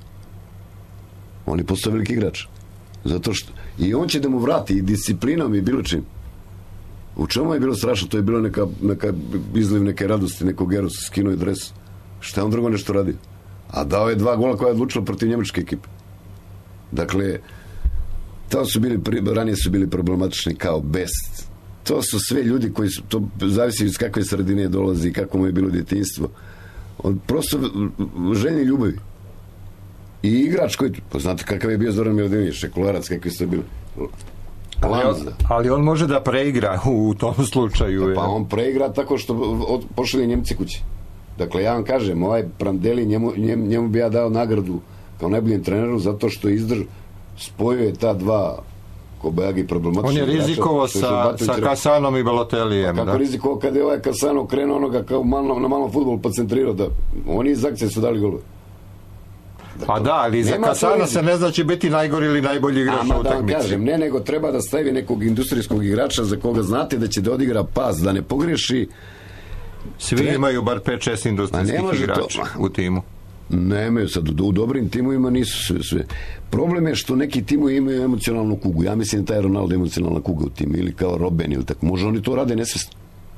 on je postao veliki igrač. Zato što i on će da mu vrati i disciplinom i bilo čim. U čemu je bilo strašno? To je bilo neka izliv neke radosti, nekog Erosa, skinuo je dres. Šta je on drugo nešto radio? A dao je 2 gola koja je odlučila protiv njemačke ekipe. Dakle, ranije su bili problematični kao Best. To su sve ljudi koji su, to zavisi iz kakve sredine dolazi i kako mu je bilo djetinjstvo. On prosto željni ljubavi. I igrač koji, pa znate kakav je bio Zoran Milodinović, Šekularac, kakvi su bili. Ali on može da preigra u tom slučaju. Pa on preigra tako što pošalje Njemci kući. Dakle, ja vam kažem, ovaj Prandelli, njemu bi ja dao nagradu kao najboljem treneru zato što spojio je ta dva kobajagi problematični. On je rizikovao sa Kasanom i Balotellijem. Kako rizikovao kada je ovaj Kasano krenuo onoga kao na malom futbolu pa centrirao da oni iz akcije su dali golove. Pa da, ali za Kasana se ne zna će biti najgori ili najbolji igrač na utakmici. Kažem, nego treba da stavi nekog industrijskog igrača za koga znate da će da odigra pas, da ne pogreši. Svi imaju bar 5-6 industrijskih igrača u timu. Nemaju sad, u dobrim timovima nisu sve. Problem je što neki timovi imaju emocionalnu kugu. Ja mislim da taj Ronaldo emocionalna kuga u timu, ili kao Robben ili tako. Možda oni to rade nesvesno.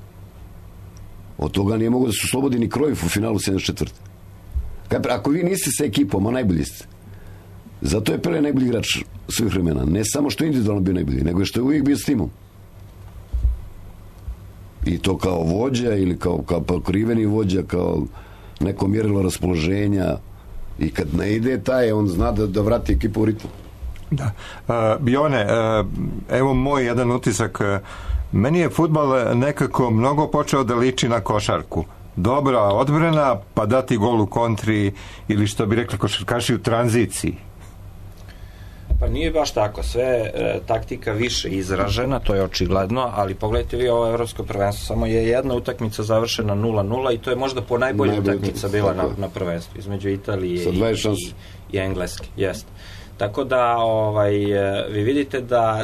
Od toga nije mogo da su slobodni ni Cruyff u finalu 74. Ako vi niste sa ekipom, a najbolji ste. Zato je Pele najbolji igrač svih vremena. Ne samo što je individualno bio najbolji, nego što je uvijek bio s timom. I to kao vođa ili kao pokriveni vođa, kao neko mjerilo raspoloženja, i kad ne ide taj, on zna da vrati ekipu u ritmu. Da. Bione, evo moj jedan utisak. Meni je fudbal nekako mnogo počeo da liči na košarku. Dobra odbrana, pa dati gol u kontri, ili što bi rekli košarkaši, u tranziciji. Pa nije baš tako, sve taktika više izražena, to je očigledno, ali pogledajte vi ovo evropsko prvenstvo, samo je jedna utakmica završena 0-0 i to je možda po najbolja utakmica bila na prvenstvu, između Italije i Engleske, jest. Tako da vi vidite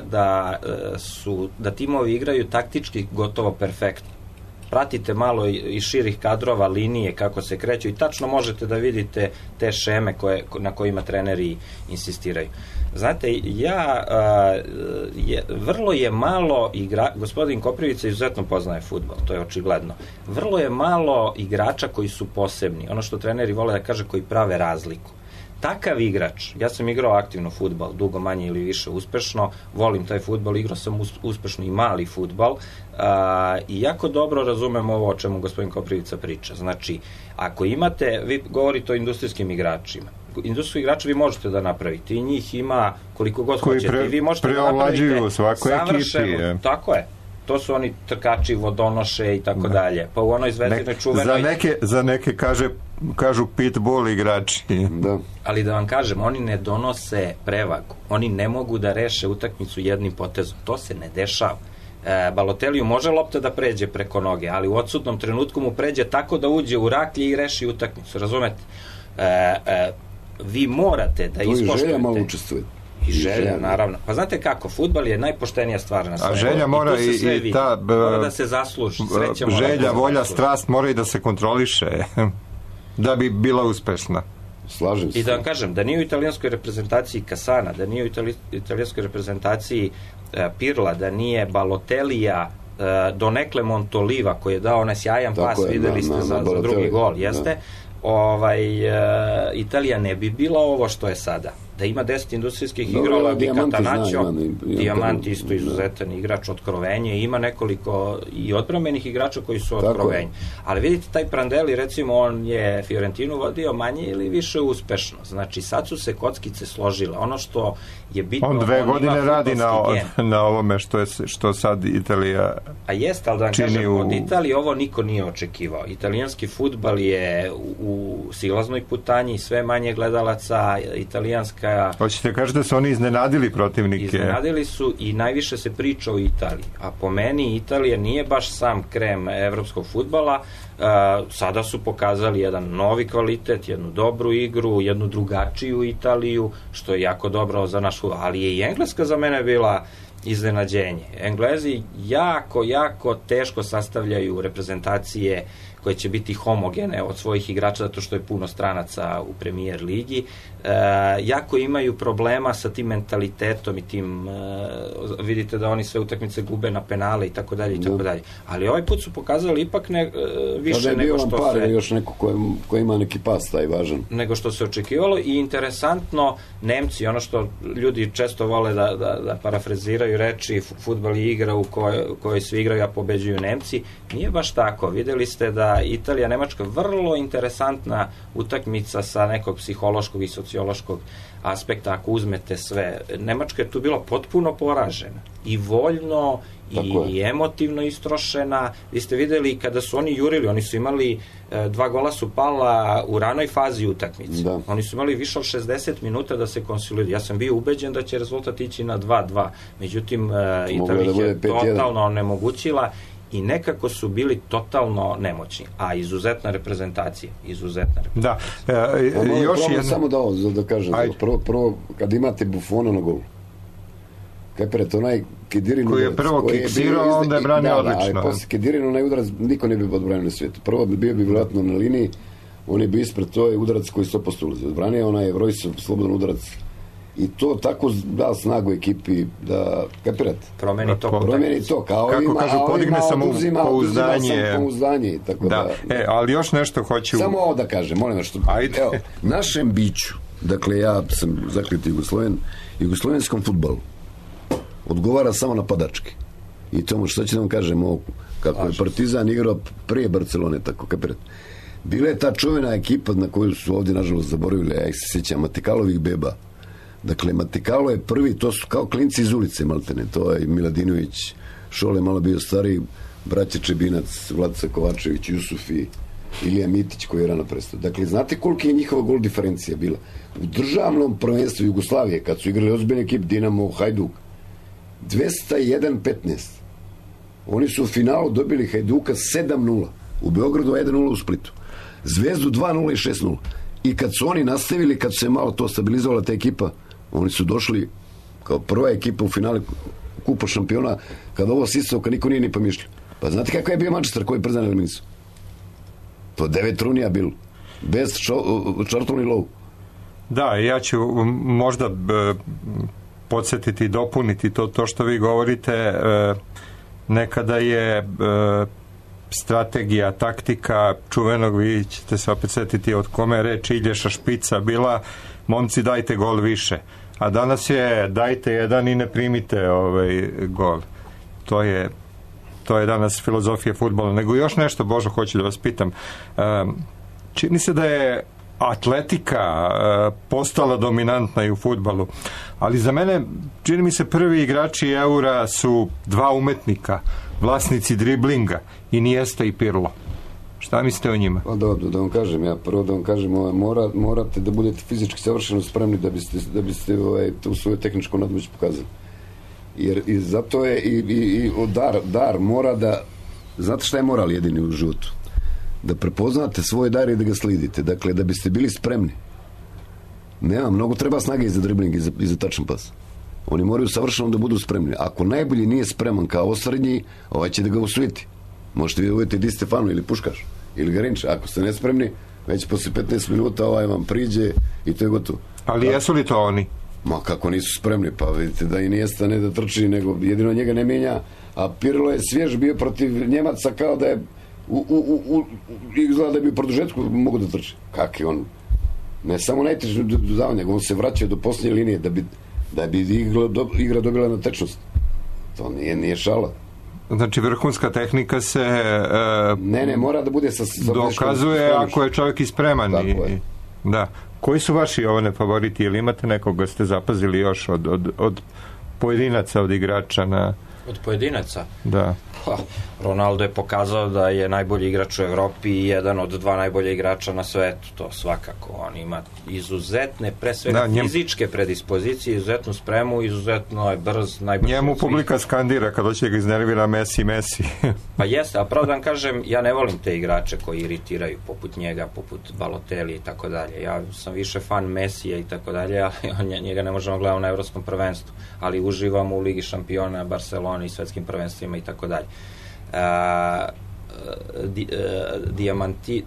da timovi igraju taktički gotovo perfektno. Pratite malo iz širih kadrova, linije, kako se kreću i tačno možete da vidite te šeme na kojima treneri insistiraju. Znate, vrlo je malo gospodin Koprivica izuzetno poznaje fudbal, to je očigledno. Vrlo je malo igrača koji su posebni, ono što treneri vole da kaže, koji prave razliku. Takav igrač, ja sam igrao aktivno fudbal, dugo manje ili više uspešno, volim taj fudbal, igrao sam uspešno i mali fudbal i jako dobro razumem ovo o čemu gospodin Koprivica priča. Znači, ako imate, vi govorite o industrijskim igračima, industrijski igrači vi možete da napravite i njih ima koliko god hoćete i vi možete da napravite savršeno, tako je. To su oni trkači, vodonoše i tako dalje. Pa u onoj zvezdinoj čuvenoj... Za neke kažu pitbull igrači. Da. Ali da vam kažem, oni ne donose prevagu. Oni ne mogu da reše utakmicu jednim potezom. To se ne dešava. Balotelliju može lopta da pređe preko noge, ali u odsutnom trenutku mu pređe tako da uđe u raklje i reši utakmicu. Razumete? Vi morate da ispoštujete... To i želja malo učestvuje. I želja, naravno. Pa znate kako, fudbal je najpoštenija stvar na svijetu. A želja mora mora da se zasluži. Želja, volja, strast mora i da se kontroliše da bi bila uspešna. Slažem se. I da vam kažem, da nije u italijanskoj reprezentaciji Kasana, da nije u italijanskoj reprezentaciji Pirla, da nije Balotellija, donekle Montoliva koji je dao onaj sjajan pas, videli ste za drugi gol, jeste? Italija ne bi bila ovo što je sada. da ima 10 industrijskih igrala, bi Cattanaccio, Diamanti isto izuzetan igrač, otkrovenje, ima nekoliko i odbrambenih igrača koji su otkrovenje. Ali vidite, taj Prandelli, recimo, on je Fiorentinu vodio manje ili više uspešno. Znači, sad su se kockice složile. Ono što je bitno... On 2 godine radi na ovome što sad Italija a jest, ali da vam kažem, od Italije ovo niko nije očekivao. Italijanski fudbal je u silaznoj putanji, sve manje gledalaca, italijanska... Hoćete kažete da su oni iznenadili protivnike? Iznenadili su i najviše se priča o Italiji. A po meni Italija nije baš sam krem evropskog fudbala. Sada su pokazali jedan novi kvalitet, jednu dobru igru, jednu drugačiju Italiju, što je jako dobro za naš fudbal. Ali je i Engleska za mene bila iznenađenje. Englezi jako teško sastavljaju reprezentacije koje će biti homogene od svojih igrača, zato što je puno stranaca u Premier ligi. Jako imaju problema sa tim mentalitetom i tim, vidite da oni sve utakmice gube na penale i tako dalje i tako dalje. Ali ovaj put su pokazali ipak više nego što se... još neko ko ima neki pas taj važan. Nego što se očekivalo i interesantno, Nemci, ono što ljudi često vole da parafraziraju reči, fudbal je igra u kojoj svi igraju, a pobeđuju Nemci, nije baš tako. Videli ste da Italija, Nemačka, vrlo interesantna utakmica sa nekog psihološkog i sociološkog aspekta, ako uzmete sve. Nemačka je tu bila potpuno poražena i voljno i emotivno istrošena. Vi ste videli kada su oni jurili, oni su imali 2 gola su pala u ranoj fazi utakmice. Oni su imali više od 60 minuta da se konsoliduju. Ja sam bio ubeđen da će rezultat ići na 2-2. Međutim, Italija je totalno onemogućila i nekako su bili totalno nemoćni, a izuzetna reprezentacija. Da. Još jedno... Samo da kažem, prvo kad imate Buffona na golu, Keperet, onaj Kedirin koji je prvo kiksirao, onda je branio odlično. Ali posle Kedirin, onaj udarac, niko ne bi odbranio na svijetu. Prvo bio bi vjerojatno na liniji, on je bio ispred, to je udarac koji 100% ulazi. Odbranio onaj Royce slobodan udarac. I to tako da snagu ekipi da Keperet promeni to kao kako kažu, podigne samopouzdanje i tako da. Ali još nešto hoću samo ovo da kažem, molim što evo, našem biću, dakle ja sam zakliti jugoslovenskom fudbalu odgovara samo napadački i tomu što će da vam kažem kako je Partizan igrao prije Barcelone, tako Keperet. Bila je ta čuvena ekipa na koju su ovdje nažalost zaboravili, ja ih se sjećam, Matikalovih beba. Dakle, Matikalo je prvi, to su kao klinci iz ulice, maltene, to je Miladinović, Šole malo bio stariji, braća Čebinac, Vladica Kovačević, Jusufi, Ilija Mitić koji je rano prestao. Dakle, znate kolika je njihova gol diferencija bila? U državnom prvenstvu Jugoslavije, kad su igrali ozbiljni ekip Dinamo, Hajduk, 201-15. Oni su u finalu dobili Hajduka 7-0, u Beogradu 1-0 u Splitu, Zvezdu 2-0 i 6-0. I kad su oni nastavili, kad su se malo to stabilizovala ta ekipa, oni su došli kao prva ekipa u finale Kupa šampiona, kada ovo sisao, kad niko nije ni pomišljao. Pa znate kako je bio Manchester koji je przdan eliminaciju? To 9 runija bilo. Bez Charlton i Lowe. Da, ja ću možda podsjetiti i dopuniti to što vi govorite. Nekada je strategija, taktika čuvenog, vi ćete se opet setiti od kome je reč, Ilješa Špica bila, momci dajte gol više, a danas je dajte jedan i ne primite gol. To je danas filozofija fudbala. Nego još nešto, Božo, hoću da vas pitam, čini se da je atletika postala dominantna i u fudbalu, ali za mene čini mi se prvi igrači Eura su 2 umetnika, vlasnici driblinga, Iniesta i Pirlo. Šta mislite o njima? Pa da vam kažem, morate da budete fizički savršeno spremni da biste tu svoju tehničku nadmoć pokazali. Jer i zato je i dar mora da, znate šta je moral jedini u životu? Da prepoznate svoj dar i da ga slidite. Dakle, da biste bili spremni. Mnogo treba snage i za dribling i za tačan pas. Oni moraju savršeno da budu spremni. Ako najbolji nije spreman kao osrednji, ovaj će da ga osvojiti. Možete vi uvijeti Di Stefano ili Puškaš ili Garinča. Ako ste nespremni, već posle 15 minuta ovaj vam priđe i to je gotovo. Ali jesu li to oni? Ma kako nisu spremni, pa vidite da i Iniesta ne da trči, nego jedino njega ne mijenja, a Pirlo je svjež bio protiv Njemaca kao da je izgleda da bi u produžetku mogu da trči. Kak je on? Ne samo najteže dodavanje, nego on se vraća do posljednje linije da bi igra dobila na tečnost. To nije šala. Znači vrhunska tehnika se ne mora da bude dokazuje ako je čovjek ispreman. Da. Koji su vaši favoriti? Ili imate nekoga ste zapazili još od pojedinaca, od igrača Od pojedinaca? Da. Ronaldo je pokazao da je najbolji igrač u Evropi i jedan od 2 najbolja igrača na svetu, to svakako. On ima izuzetne, pre svega fizičke predispozicije, izuzetnu spremu, izuzetno je brz, najbolji. Njemu publika skandira kada će ga iznervira Messi. Pa jeste, a pravo da vam kažem, ja ne volim te igrače koji iritiraju, poput njega, poput Balotelli i tako dalje. Ja sam više fan Messija i tako dalje, a njega ne možemo gledati na evropskom prvenstvu, ali uživam u Ligi šampiona, Barcelona i svetskim prvenstvima i tako dalje. Diamanti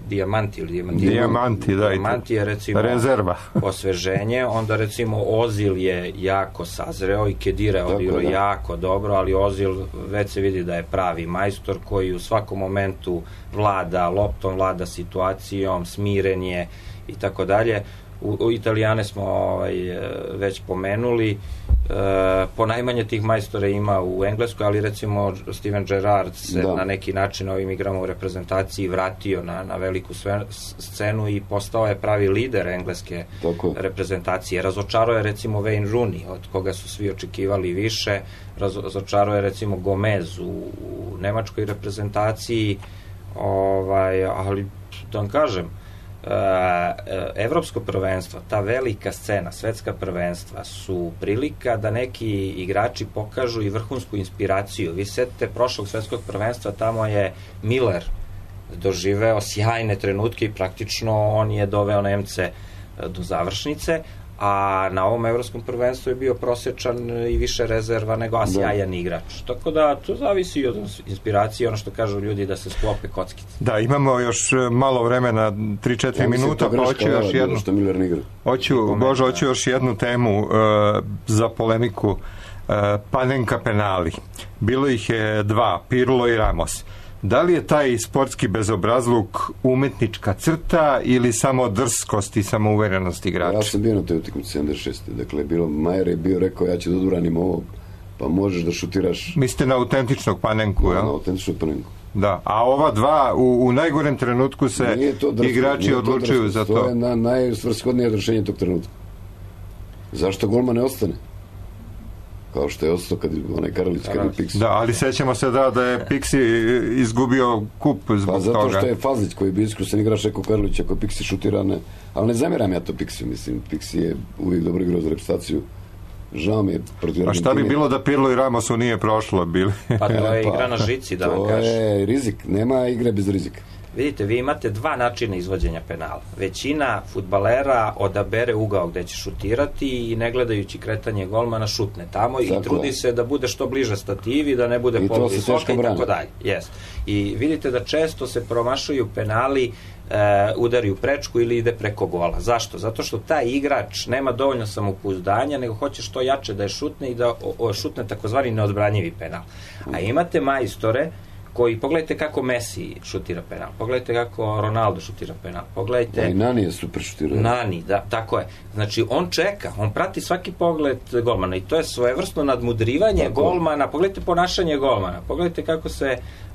je recimo rezerva, osveženje, onda recimo Ozil je jako sazreo i Kedira je odigrao jako dobro, ali Ozil već se vidi da je pravi majstor koji u svakom momentu vlada loptom, vlada situacijom, smiren je i tako dalje. U Italijane smo već pomenuli, ponajmanje tih majstora ima u Engleskoj, ali recimo Steven Gerrard se na neki način ovim igrama u reprezentaciji vratio na veliku scenu i postao je pravi lider engleske reprezentacije. Razočarao je recimo Wayne Rooney, od koga su svi očekivali više, razočarao je recimo Gomez u nemačkoj reprezentaciji, ali da vam kažem, evropsko prvenstvo, ta velika scena, svetska prvenstva su prilika da neki igrači pokažu i vrhunsku inspiraciju. Vi setite prošlog svetskog prvenstva, tamo je Miller doživeo sjajne trenutke i praktično on je doveo Nemce do završnice, a na ovom evropskom prvenstvu je bio prosječan i više rezerva nego sjajan igrač. Tako da to zavisi od inspiracije, ono što kažu ljudi da se sklope kockice. Da, imamo još malo vremena, 3-4 minuta, pa hoću još jednu temu za polemiku. Panenka penali. Bilo ih je 2, Pirlo i Ramos. Da li je taj sportski bezobrazluk umetnička crta ili samo drskost i samouverenost igrača? Ja sam bio na toj utakmici 76. Dakle, Majer je bio rekao ja ću da odbranim ovo, pa možeš da šutiraš. Mislite na autentičnog Panenku, jel? Na autentičnog Panenku. Da, a ova 2 u najgorem trenutku se igrači odlučuju za to. To je najsvrshodnije rešenje tog trenutka. Zašto golman ne ostane? Kao što je ostao kad onaj Karalić, kad je Pixi. Da, ali sećamo se da je Pixi izgubio kup zbog toga. Pa zato što je Fazić koji bi iskusan igrač rekao Karalić ako Pixi šutira, ali ne zamjeram ja to Pixi, mislim, Pixi je uvijek dobro igrao za reprezentaciju. Žao mi je protiv Argentine. A šta bi bilo da Pirlo i Ramosu nije prošlo bili? Pa to je igra na žici, da vam kažem. To je rizik, nema igre bez rizika. Vidite, vi imate 2 načina izvođenja penala. Većina fudbalera odabere ugao gde će šutirati i ne gledajući kretanje golmana šutne tamo i trudi se da bude što bliže stativi, da ne bude poluvisoka i tako dalje. I vidite da često se promašuju penali, udari u prečku ili ide preko gola. Zašto? Zato što taj igrač nema dovoljno samopouzdanja, nego hoće što jače da je šutne i da šutne takozvani neodbranjivi penal. A imate majstore koji, pogledajte kako Messi šutira penal, pogledajte kako Ronaldo šutira penal, pogledajte... I Nani je super šutirao. Nani, da, tako je. Znači, on čeka, on prati svaki pogled golmana i to je svojevrsno nadmudrivanje golmana. Pogledajte ponašanje golmana, pogledajte kako se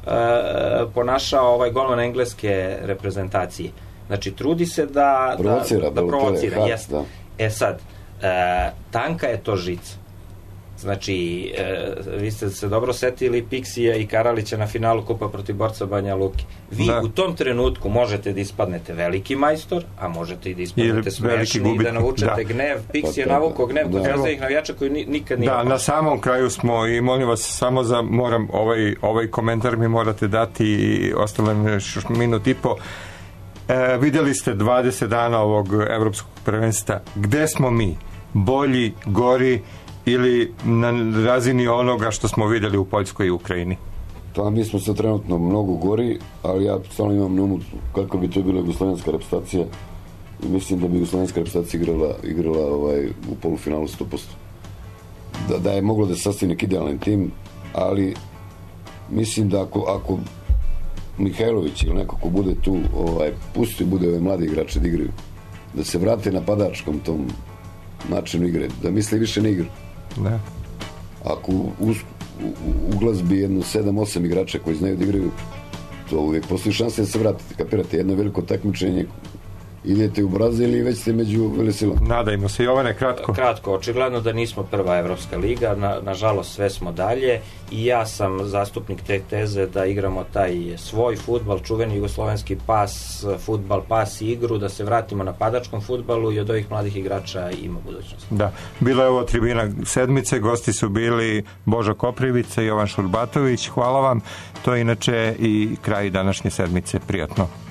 ponašao golman engleske reprezentacije. Znači, trudi se da provocira. Sad, tanka je to žica. Znači, vi ste se dobro setili Pixija i Karalića na finalu Kupa protiv Borca Banja Luki. Vi u tom trenutku možete da ispadnete veliki majstor, a možete i da ispadnete smešni i da navučete gnev. Pixi je navukao gnev kod razrednih navijača koji nikad nije... Da, na samom kraju smo i molim vas samo moram ovaj komentar mi morate dati i ostalo mi još minut i po. Vidjeli ste 20 dana ovog evropskog prvenstva. Gde smo mi? Bolji, gori ili na razini onoga što smo vidjeli u Poljskoj i Ukrajini? Pa mi smo sad trenutno mnogo gori, ali ja stvarno imam na umu kako bi to bila jugoslovenska reprezentacija i mislim da bi jugoslovenska reprezentacija igrala u polufinalu 100%. Da je moglo da se sastavi neki idealan tim, ali mislim da ako Mihajlović ili neko ko bude tu pusti bude ove mlade igrače da igraju, da se vrate napadačkom tom načinu igre, da misle više na igru. Da. Ako u glazbi jedno 7-8 igrača koji znaju da igraju, to uvijek postoji šanse da se vratite, kapirate, jedno veliko takmičenje, idete u Brazil i već ste među velesilom. Nadajmo se, Jovane, kratko. Kratko, očigledno da nismo prva Evropska liga, nažalost sve smo dalje i ja sam zastupnik te teze da igramo taj svoj fudbal, čuveni jugoslovenski pas, fudbal, pas i igru, da se vratimo napadačkom fudbalu i od ovih mladih igrača ima budućnost. Da, bila je ovo tribina sedmice, gosti su bili Božo Koprivica i Jovan Šurbatović, hvala vam, to je inače i kraj današnje sedmice, prijatno.